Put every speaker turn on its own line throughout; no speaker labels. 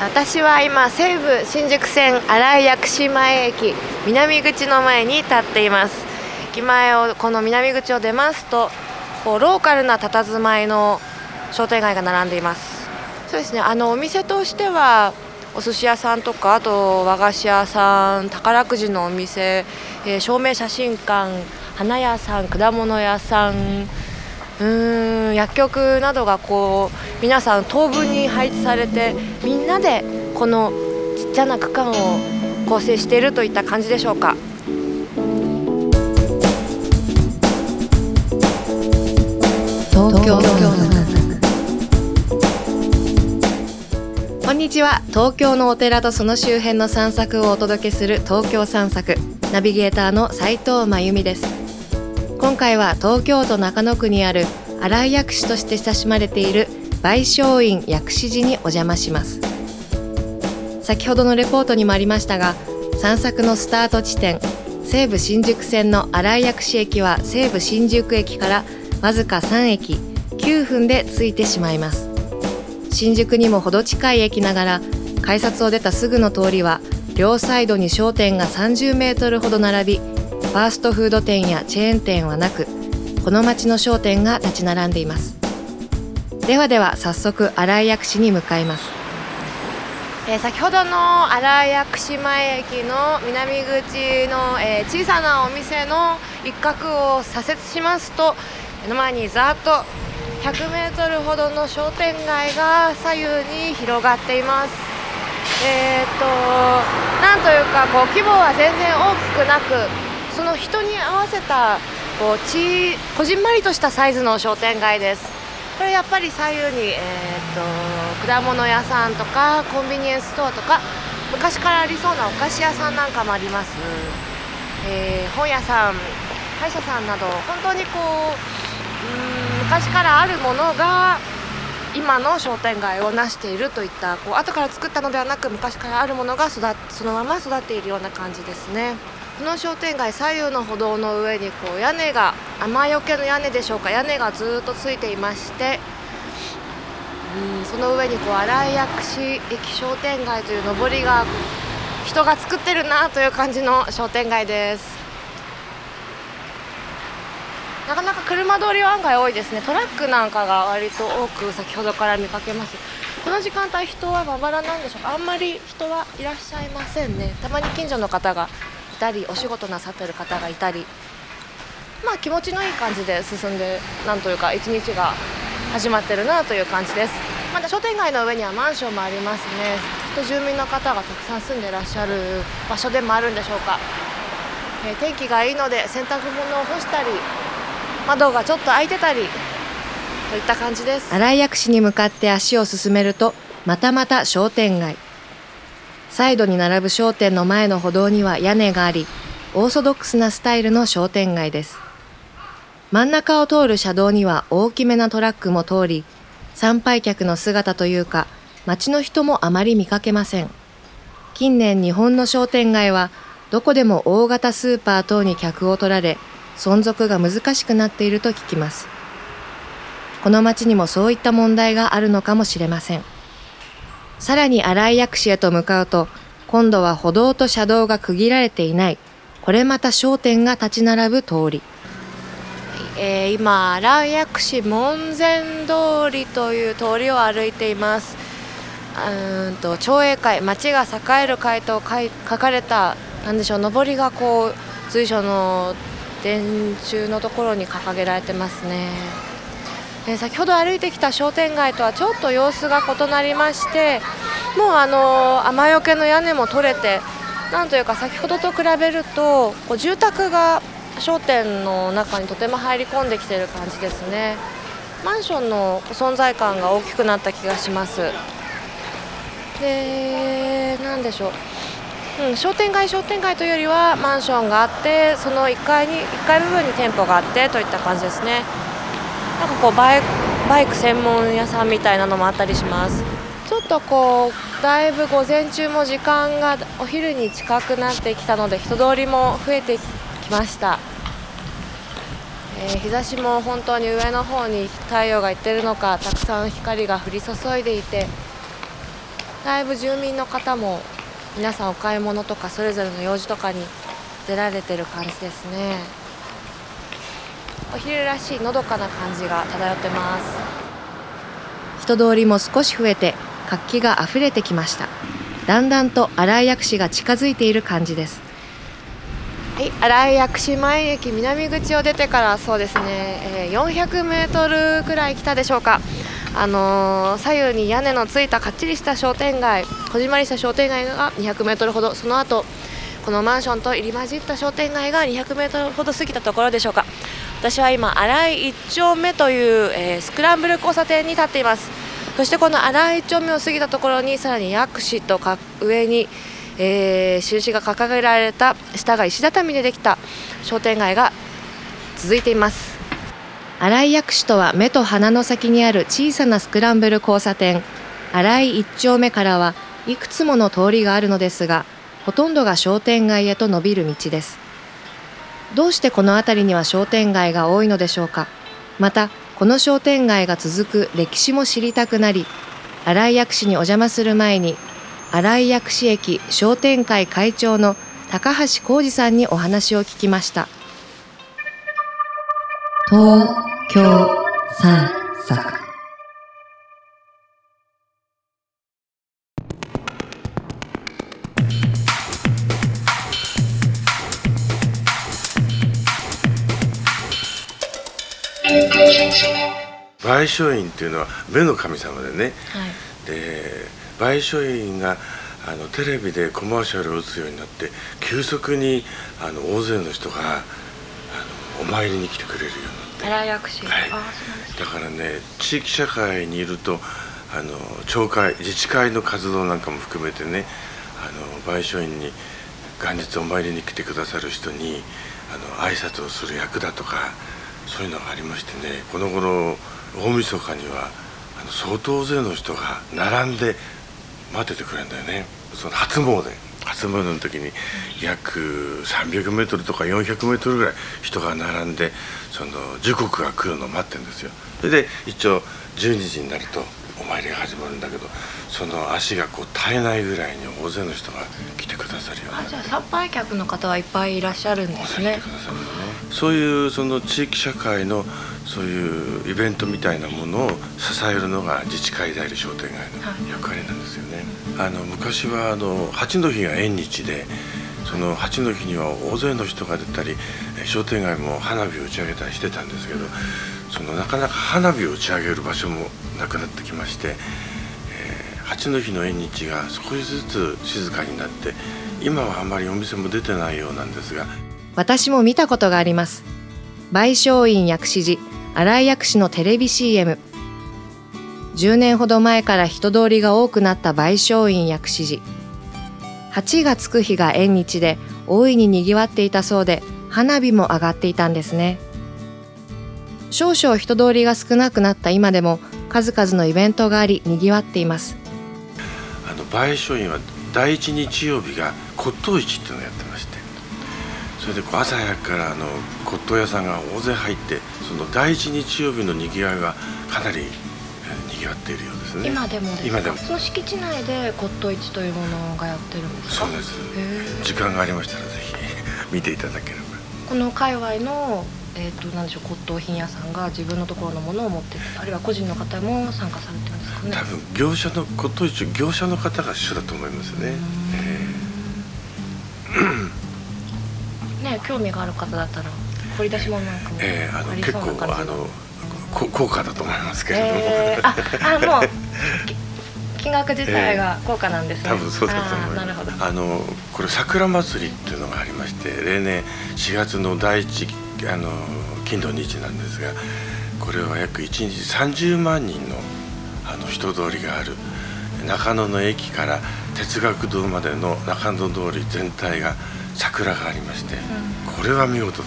私は今西武新宿線新井薬師前駅南口の前に立っています。駅前をこの南口を出ますとローカルな佇まいの商店街が並んでいます。そうですね、お店としてはお寿司屋さんとか、あと和菓子屋さん、宝くじのお店、照明写真館、花屋さん、果物屋さん、薬局などが皆さん等分に配置されて、みんなでこのちっちゃな区間を構成しているといった感じでしょうか。東京こんにちは。東京のお寺とその周辺の散策をお届けする東京散策、ナビゲーターの斉藤真由美です。今回は東京都中野区にある新井薬師として親しまれている梅松院薬師寺にお邪魔します。先ほどのレポートにもありましたが、散策のスタート地点西武新宿線の新井薬師駅は西武新宿駅からわずか3駅9分で着いてしまいます。新宿にもほど近い駅ながら、改札を出たすぐの通りは両サイドに商店が30メートルほど並び、ファーストフード店やチェーン店はなく、この街の商店が立ち並んでいます。では早速新井薬師に向かいます。先ほどの新井薬師前駅の南口の、小さなお店の一角を左折しますと、目の前にざっと100メートルほどの商店街が左右に広がっています。なんというか規模は全然大きくなく、その人に合わせたこじんまりとしたサイズの商店街です。これやっぱり左右に、果物屋さんとかコンビニエンスストアとか、昔からありそうなお菓子屋さんなんかもあります。本屋さん、歯医者さんなど、本当に昔からあるものが今の商店街を成しているといった、後から作ったのではなく、昔からあるものがそのまま育っているような感じですね。この商店街左右の歩道の上に屋根が、雨よけの屋根でしょうか、屋根がずっとついていまして、その上に新井薬師駅商店街というのぼりが、人が作ってるなという感じの商店街です。なかなか車通りは案外多いですね。トラックなんかが割と多く先ほどから見かけます。この時間帯人はまばらなんでしょうか。あんまり人はいらっしゃいませんね。たまに近所の方がいたり、お仕事なさってる方がいたり、気持ちのいい感じで進んで、なんというか一日が始まってるなという感じです。また商店街の上にはマンションもありますね。きっと住民の方がたくさん住んでいらっしゃる場所でもあるんでしょうか。天気がいいので洗濯物を干したり、窓がちょっと開いてたりといった感じです。新井薬師に向かって足を進めると、また商店街。サイドに並ぶ商店の前の歩道には屋根があり、オーソドックスなスタイルの商店街です。真ん中を通る車道には大きめなトラックも通り、参拝客の姿というか、街の人もあまり見かけません。近年日本の商店街はどこでも大型スーパー等に客を取られ、存続が難しくなっていると聞きます。この町にもそういった問題があるのかもしれません。さらに新井薬師へと向かうと、今度は歩道と車道が区切られていない、これまた商店が立ち並ぶ通り。今新井薬師門前通りという通りを歩いています。町営会、町が栄える会と書かれた上りが随所の電柱のところに掲げられてますね。先ほど歩いてきた商店街とはちょっと様子が異なりまして、もう雨よけの屋根も取れて、なんというか先ほどと比べると住宅が商店の中にとても入り込んできている感じですね。マンションの存在感が大きくなった気がします。で、なんでしょう、商店街というよりはマンションがあって、その1階部分に店舗があってといった感じですね。なんかバイク専門屋さんみたいなのもあったりします。ちょっとだいぶ午前中も時間がお昼に近くなってきたので、人通りも増えてきました。日差しも本当に上の方に太陽がいってるのか、たくさん光が降り注いでいて、 だいぶ住民の方も皆さんお買い物とかそれぞれの用事とかに出られてる感じですね。お昼らしいのどかな感じが漂ってます。人通りも少し増えて活気があふれてきました。だんだんと新井薬師が近づいている感じです。はい、新井薬師前駅南口を出てからそうですね、400メートルくらい来たでしょうか。左右に屋根のついたかっちりした商店街、こじんまりした商店街が200メートルほど、その後このマンションと入り混じった商店街が200メートルほど過ぎたところでしょうか。私は今新井1丁目という、スクランブル交差点に立っています。そしてこの新井1丁目を過ぎたところにさらに薬師と上に、印が掲げられた下が石畳でできた商店街が続いています。新井薬師とは目と鼻の先にある小さなスクランブル交差点。新井1丁目からはいくつもの通りがあるのですが、ほとんどが商店街へと伸びる道です。どうしてこの辺りには商店街が多いのでしょうか。またこの商店街が続く歴史も知りたくなり、新井薬師にお邪魔する前に新井薬師駅商店会会長の高橋浩二さんにお話を聞きました。東京散策。
梅松院っていうのは目の神様でね、
はい、
で梅松院がテレビでコマーシャルを打つようになって急速に大勢の人がお参りに来てくれるようになって、
新井薬師、
はい、だからね地域社会にいると町会自治会の活動なんかも含めてね梅松院に元日お参りに来てくださる人に挨拶をする役だとかそういうのがありましてね、この頃大晦日には相当大勢の人が並んで待っててくれるんだよね。その初詣の時に約300メートルとか400メートルぐらい人が並んでその時刻が来るのを待ってるんですよ。それで一応12時になるとお参りが始まるんだけど、その足がこう絶えないぐらいに大勢の人が来てくださるような。
じゃあ参拝客の方はいっぱいいらっしゃるんですね。
そういうその地域社会のそういうイベントみたいなものを支えるのが自治会であり商店街の役割なんですよね。昔は八の日が縁日で、その八の日には大勢の人が出たり商店街も花火を打ち上げたりしてたんですけど、そのなかなか花火を打ち上げる場所もなくなってきまして、八の日の縁日が少しずつ静かになって、今はあまりお店も出てないようなんですが、
私も見たことがあります。梅松院薬師寺新井薬師のテレビ CM。 10年ほど前から人通りが多くなった梅松院薬師寺。8がつく日が縁日で大いににぎわっていたそうで、花火も上がっていたんですね。少々人通りが少なくなった今でも数々のイベントがありにぎわっています。
梅松院は第一日曜日が骨董市っていうのをやってまして、それで朝早くから骨董屋さんが大勢入って、その第一日曜日のにぎわいはかなりにぎわっているようですね。
今でもですか？
今でも。
その敷地内で骨董市というものがやってるんですか？
そうです。時間がありましたらぜひ見ていただければ。こ
の界隈の何でしょう、骨董品屋さんが自分のところのものを持っている、あるいは個人の方も参加されてるんですかね。
多分業者の骨董市、業者の方が一緒だと思いますね。
ね、興味がある方だったら掘り出し物なんかもありそうな感じの、
結構高価だと思いますけれども、
もう金額自体が高価なんですね。
多分そうだと思います。
なるほど。
これ桜祭りっていうのがありまして、例年4月の第一金土日なんですが、これは約1日30万人の人通りがある中野の駅から哲学堂までの中野通り全体が桜がありまして、これは見事です。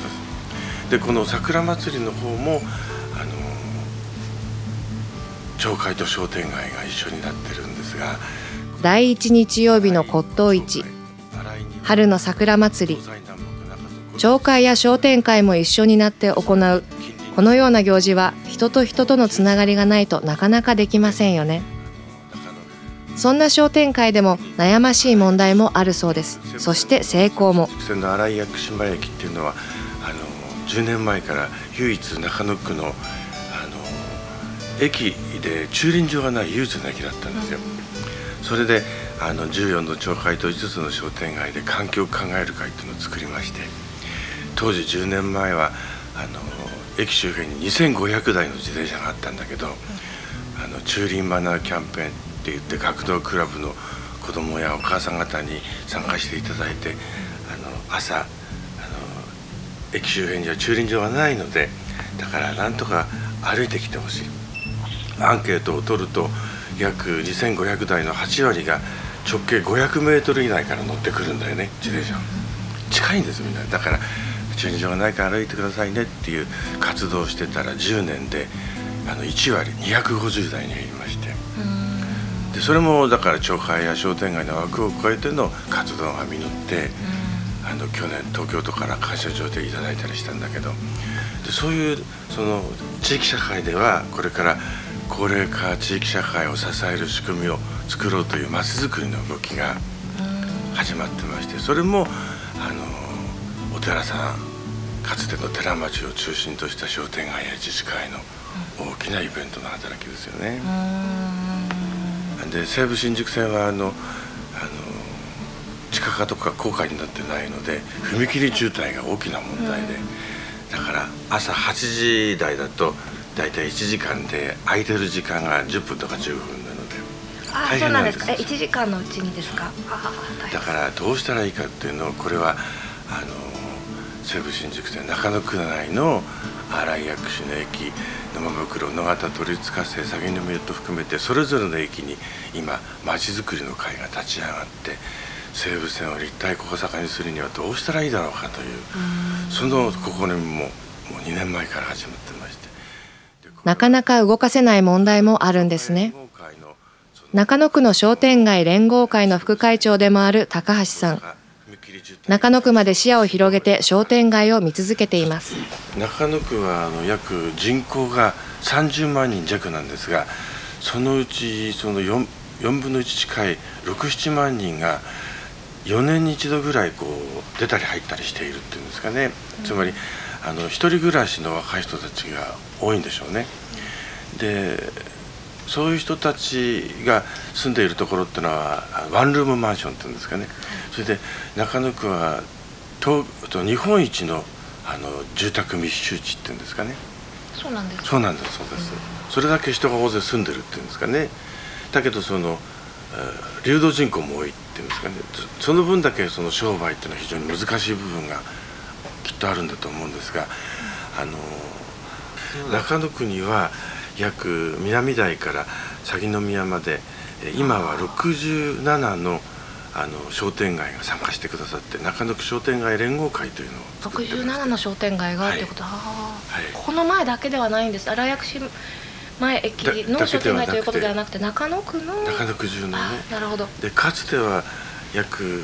でこの桜祭りの方も町会と商店街が一緒になってるんですが、
第一日曜日の骨董市、春の桜祭り、町会や商店会も一緒になって行うこのような行事は人と人とのつながりがないとなかなかできませんよね。 そんな商店会でも悩ましい問題もあるそうです。そして成功も。
の新井薬師前駅っていうのは10年前から唯一中野区の駅で駐輪場がない唯一の駅だったんですよ。それで14の町会と5つの商店街で環境を考える会っていうのを作りまして、当時10年前は駅周辺に2500台の自転車があったんだけど、駐輪マナーキャンペーンって言って学童クラブの子供やお母さん方に参加していただいて、朝駅周辺には駐輪場がないので、だからなんとか歩いてきてほしい。アンケートを取ると約2500台の8割が直径500メートル以内から乗ってくるんだよね、自転車。近いんですみんな。だから駐輪場がないから歩いてくださいねっていう活動をしてたら10年で1割250台に減りまして、でそれもだから町会や商店街の枠を超えての活動が実って、去年東京都から感謝状でいただいたりしたんだけど、でそういうその地域社会ではこれから高齢化地域社会を支える仕組みを作ろうというまちづくりの動きが始まってまして、それもお寺さん、かつての寺町を中心とした商店街や自治会の大きなイベントの働きですよね。で西武新宿線は地下化とか高架になってないので踏切渋滞が大きな問題で、だから朝8時台だとだいたい1時間で空いてる時間が10分とか15分なので大変なんです。
そうなんですか。1時間のうちにですか。
だからどうしたらいいかっていうのを、これは西武新宿線中野区内の新井薬師の駅、沼袋、野方、鳥塚瀬、鷺宮と含めてそれぞれの駅に今まちづくりの会が立ち上がって、西武線を立体小坂にするにはどうしたらいいだろうかという、その試みももう2年前から始まってまして、
なかなか動かせない問題もあるんですね。中野区の商店街連合会の副会長でもある高橋さん、中野区まで視野を広げて商店街を見続けています。
中野区は約人口が30万人弱なんですが、そのうちその 4分の1近い6、7万人が4年に一度ぐらい出たり入ったりしているっていうんですかね。つまり一人暮らしの若い人たちが多いんでしょうね。でそういう人たちが住んでいるところっていうのはワンルームマンションっていうんですかね。それで中野区は日本一の住宅密集地っていうんですかね。
そうなんですか。
そうなんです、そうです。それだけ人が大勢住んでるっていうんですかね。だけど流動人口も多いっていうんですかね。その分だけその商売っていうのは非常に難しい部分がきっとあるんだと思うんですが、中野区には約南台から鷺宮まで今は67の商店街が参加してくださって、中野区商店街連合会というのを作ってます。
67の商店街がってことは、ここの前だけではないんです。新井薬師前駅の商店街ということではなくて中野区の
中野区中のね。
なるほど。
でかつては約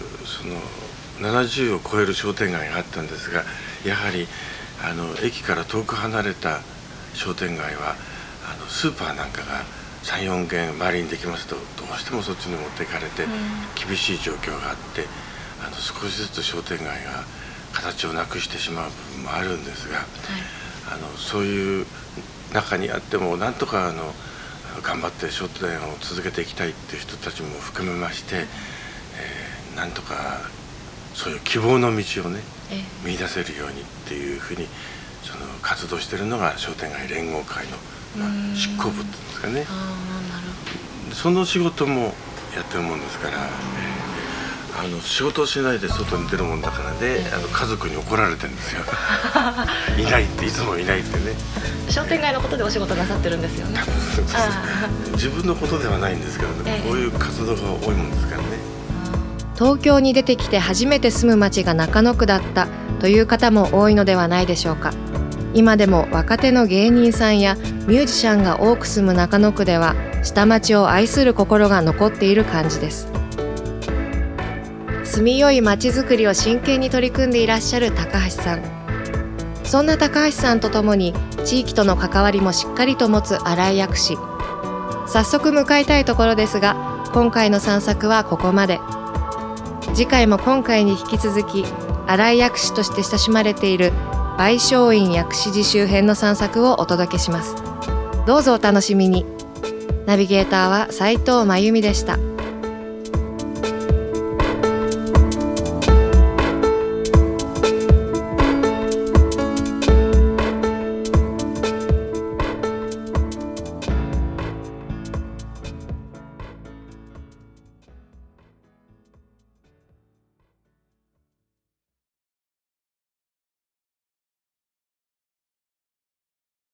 70を超える商店街があったんですが、やはり駅から遠く離れた商店街はスーパーなんかが 3,4 軒周りにできますと、どうしてもそっちに持っていかれて厳しい状況があって、少しずつ商店街が形をなくしてしまう部分もあるんですが、そういう中にあってもなんとか頑張って商店を続けていきたいっていう人たちも含めまして、なんとかそういう希望の道をね見出せるようにっていうふうに活動しているのが商店街連合会の執行部っていうんですかね。
なるほど。そ
の仕事もやってるもんですから、仕事をしないで外に出るもんだからね、家族に怒られてるんですよいないって、いつもいないってね。
商店街のことでお仕事なさってるんですよね。
自分のことではないんですけどね、こういう活動が多いもんですからね。
東京に出てきて初めて住む町が中野区だったという方も多いのではないでしょうか。今でも若手の芸人さんやミュージシャンが多く住む中野区では、下町を愛する心が残っている感じです。住みよい町づくりを真剣に取り組んでいらっしゃる高橋さん。そんな高橋さんとともに地域との関わりもしっかりと持つ新井薬師。早速向かいたいところですが、 今回の散策はここまで。次回も今回に引き続き、新井薬師として親しまれている梅松院薬師寺周辺の散策をお届けします。どうぞお楽しみに。ナビゲーターは斉藤真由美でした。